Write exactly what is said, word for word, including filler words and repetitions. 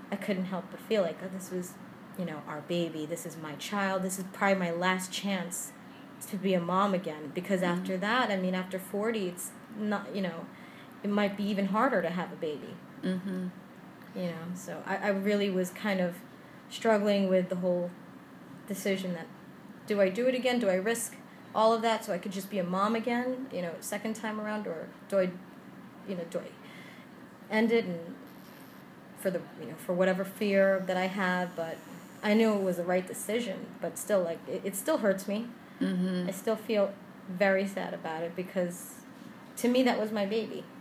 I couldn't help but feel like, oh, this was, you know, our baby. This is my child. This is probably my last chance to be a mom again. Because mm-hmm. after that, I mean, after forty, it's not, you know, it might be even harder to have a baby. Mm-hmm. You know, so I, I really was kind of struggling with the whole decision that, do I do it again? Do I risk all of that so I could just be a mom again, you know, second time around? Or do I, you know, do I end it and for the, you know, for whatever fear that I had? But I knew it was the right decision, but still, like, it, it still hurts me. Mm-hmm. I still feel very sad about it because to me that was my baby.